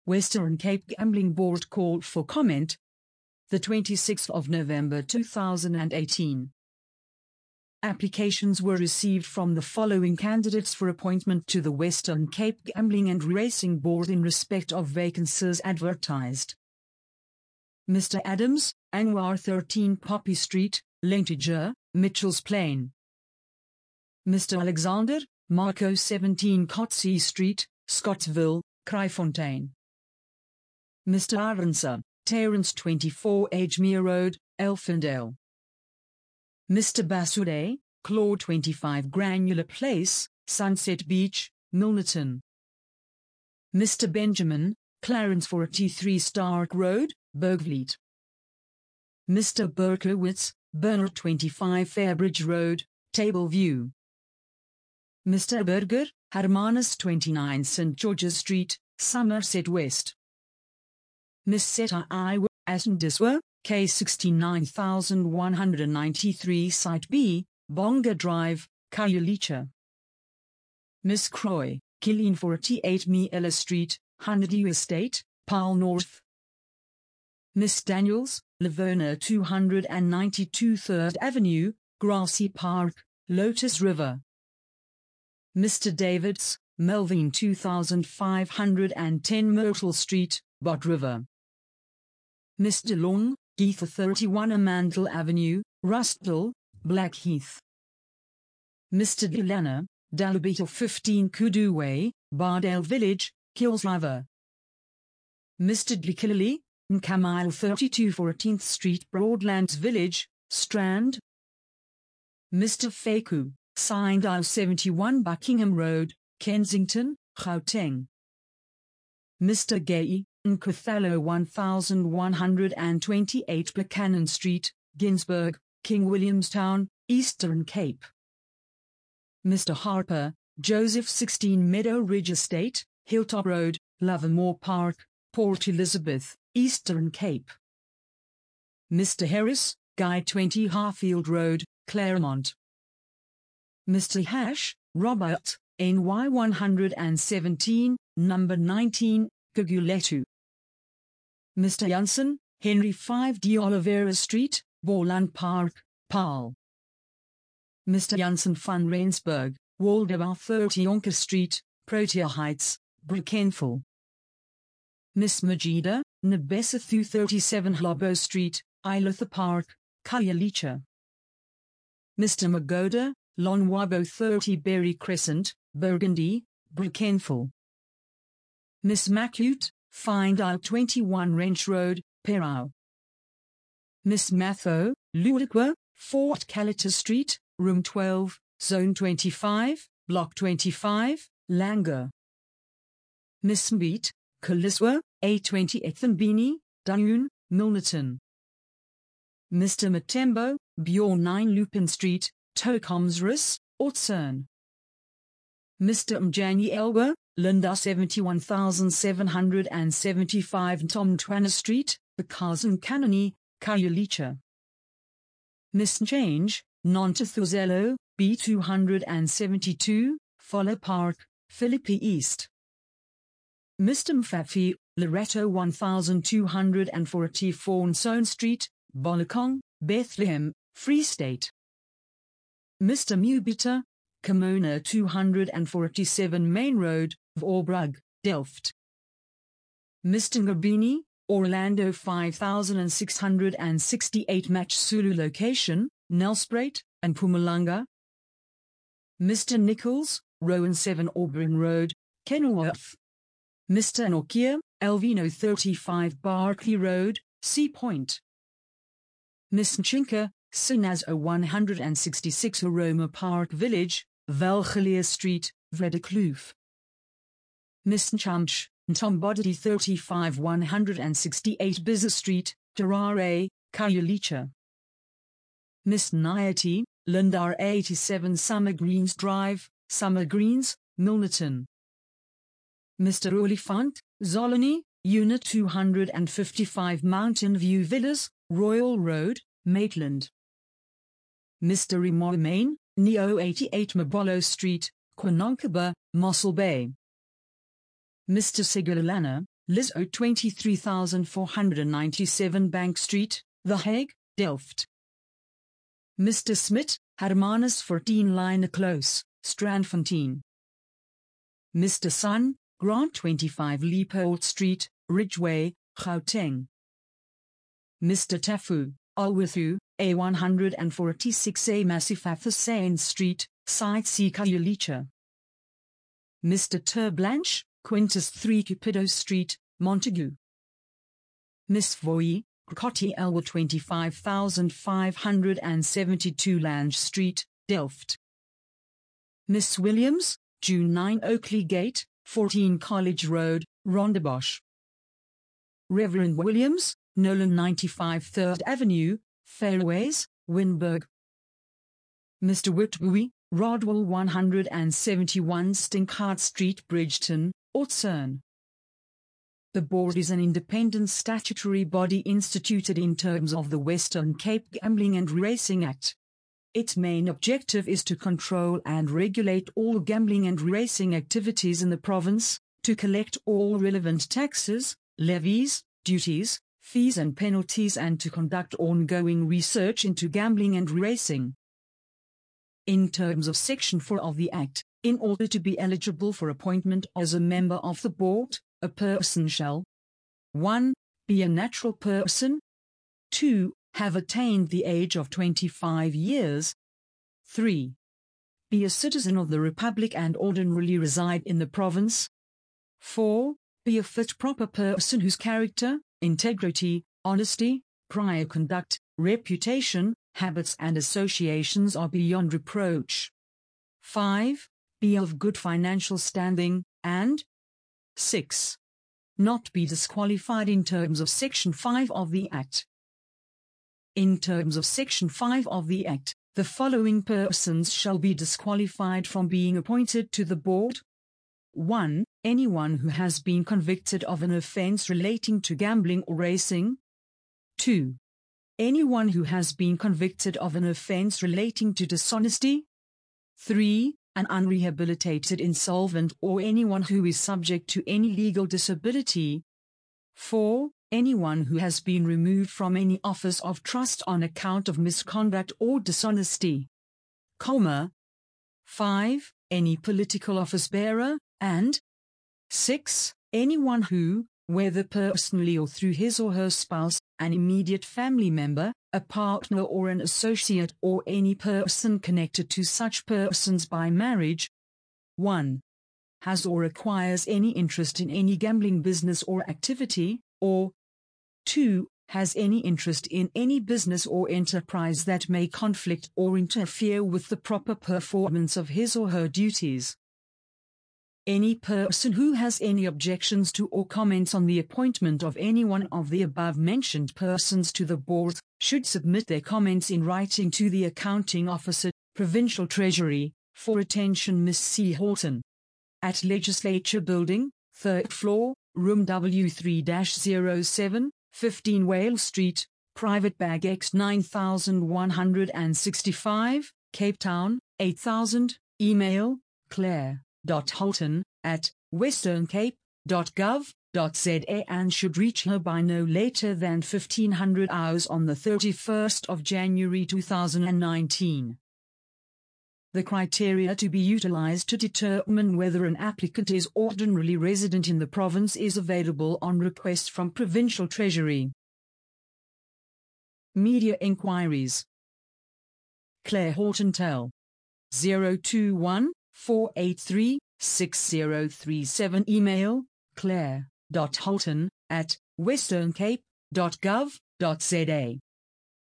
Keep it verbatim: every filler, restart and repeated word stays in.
Western Cape Gambling Board called for comment. The twenty-sixth of November two thousand eighteen. Applications were received from the following candidates for appointment to the Western Cape Gambling and Racing Board in respect of vacancies advertised. Mister Adams, Anwar thirteen Poppy Street, Lintager, Mitchells Plain. Mister Alexander, Marco seventeen Coetzee Street, Scottsville, Kraaifontein. Mister Aronsa, Terence twenty-four Edgemere Road, Elfindale. Mister Basude, Claude twenty-five Granular Place, Sunset Beach, Milnerton. Mister Benjamin, Clarence forty-three Stark Road, Bergvliet. Mister Berkowitz, Bernard twenty-five Fairbridge Road, Tableview. Mister Berger, Hermanus twenty-nine Saint George's Street, Somerset West. Miss Seta Iwa, Asndiswa, K sixty-nine one ninety-three Site B, Bonga Drive, Khayelitsha. Miss Croy, Killeen forty-eight Miela Street, Honeydew Estate, Paarl North. Miss Daniels, Livonia two ninety-two third Avenue, Grassy Park, Lotus River. Mister Davids, Melvin two five ten Myrtle Street, Bot River. Miss DeLong, Geetha thirty-one Amandel Avenue, Rustville, Blackheath. Mister Delana, Dalabita fifteen Kudu Way, Bardale Village, Kilsriver. Mister Dlikilili, Nkamile thirty-two fourteenth Street, Broadlands Village, Strand. Mister Faku, Sindile seventy-one Buckingham Road, Kensington, Gauteng. Mister Gay, Nkathalo eleven twenty-eight Buchanan Street, Ginsburg, King Williamstown, Eastern Cape. Mister Harper, Joseph sixteen Meadow Ridge Estate, Hilltop Road, Lovermore Park, Port Elizabeth, Eastern Cape. Mister Harris, Guy twenty Harfield Road, Claremont. Mister Hash, Robert, N Y one seventeen, number nineteen, Guguletu. Mister Janssen, Henry five D Oliveira Street, Borland Park, Paarl. Mister Janssen van Rensburg, Waldebou thirty Yonker Street, Protea Heights, Brackenfell. Miss Majida, Nabesathu thirty-seven Lobo Street, Ilotha Park, Khayelitsha. Mister Magoda, Lonwabo thirty Berry Crescent, Burgundy, Brackenfell. Miss Macute, Findale twenty-one Wrench Road, Perau. Miss Matho, Ludiqua, Fort Calita Street, Room twelve, Zone twenty-five, Block twenty-five, Langer. Miss Mbeet, Kaliswa, A twenty-eighth and Beanie, Dune, Milnerton. Mister Matembo, Bjorn nine Lupin Street, Tokomsrus, Oudtshoorn. Mister Mjani Elwa, Linda seventy-one seven seventy-five Tom Twana Street, Bekazan Kanani, Khayelitsha. Miss Change, Nontathuzello, B two seventy-two, Follow Park, Philippi East. Mister Mfafi, Loretto twelve forty-four Nson Street, Bolokong, Bethlehem, Free State. Mister Mubita, Kimona two forty-seven Main Road, Voorbrug, Delft. Mister Ngabini, Orlando five six sixty-eight Match Sulu Location, Nelspruit, and Mpumalanga. Mister Nichols, Rowan seven Auburn Road, Kenilworth. Mister Nokia, Elvino thirty-five Barclay Road, Sea Point. Miss Nchinka, Sinazo one sixty-six Aroma Park Village, Velgelier Street, Vredekloef. Miss Nchamch, Ntombodity thirty-five one sixty-eight Bizza Street, Tarare, Khayelitsha. Miss Nyati, Lindar eighty-seven Summer Greens Drive, Summer Greens, Milnerton. Mister Olifant, Zolony, Unit two fifty-five Mountain View Villas, Royal Road, Maitland. Mister Rimomain, Neo eighty-eight Mabolo Street, Quinankaba, Mossel Bay. Mister Sigurlana, Lizzo twenty-three thousand four hundred ninety-seven Bank Street, The Hague, Delft. Mister Smit, Hermanus fourteen Line Close, Strandfontein. Mister Sun, Grant twenty-five Leopold Street, Ridgeway, Gauteng. Mister Tafu, Alwethu, A one forty-six A Massif Street, Site C Khayelitsha. Mister Terblanche, Quintus three Cupido Street, Montague. Miss Voye, Cotti Elwa twenty-five thousand five hundred seventy-two Lange Street, Delft. Miss Williams, June ninth Oakley Gate, fourteen College Road, Rondebosch. Reverend Williams, Nolan ninety-five third Avenue, Fairways, Winburg. Mister Witbooi, Rodwell one seventy-one Stinkhart Street, Bridgeton, Oudtshoorn. The board is an independent statutory body instituted in terms of the Western Cape Gambling and Racing Act. Its main objective is to control and regulate all gambling and racing activities in the province, to collect all relevant taxes, levies, duties, fees and penalties, and to conduct ongoing research into gambling and racing. In terms of Section four of the Act, in order to be eligible for appointment as a member of the board, a person shall one Be a natural person, two Have attained the age of twenty-five years, three Be a citizen of the Republic and ordinarily reside in the province, four Be a fit proper person whose character, integrity, honesty, prior conduct, reputation, habits and associations are beyond reproach, five Be of good financial standing, and six Not be disqualified in terms of Section five of the Act. In terms of Section five of the Act, the following persons shall be disqualified from being appointed to the board. one Anyone who has been convicted of an offence relating to gambling or racing. two Anyone who has been convicted of an offence relating to dishonesty. three An unrehabilitated insolvent or anyone who is subject to any legal disability. four Anyone who has been removed from any office of trust on account of misconduct or dishonesty. Comma. five Any political office bearer, and six Anyone who, whether personally or through his or her spouse, an immediate family member, a partner or an associate or any person connected to such persons by marriage, one Has or acquires any interest in any gambling business or activity, or two Has any interest in any business or enterprise that may conflict or interfere with the proper performance of his or her duties. Any person who has any objections to or comments on the appointment of any one of the above-mentioned persons to the board should submit their comments in writing to the Accounting Officer, Provincial Treasury, for attention Miss C. Horton. At Legislature Building, third floor, Room W three dash zero seven, fifteen Wales Street, Private Bag X nine one six five, Cape Town, eight thousand, email, Claire. Holton at westerncape dot gov dot za and should reach her by no later than fifteen hundred hours on the thirty-first of January two thousand nineteen. The criteria to be utilized to determine whether an applicant is ordinarily resident in the province is available on request from Provincial Treasury. Media inquiries. Claire Horton Tel. zero two one four eight three, six zero three seven. Email, claire dot holton at westerncape dot gov dot za.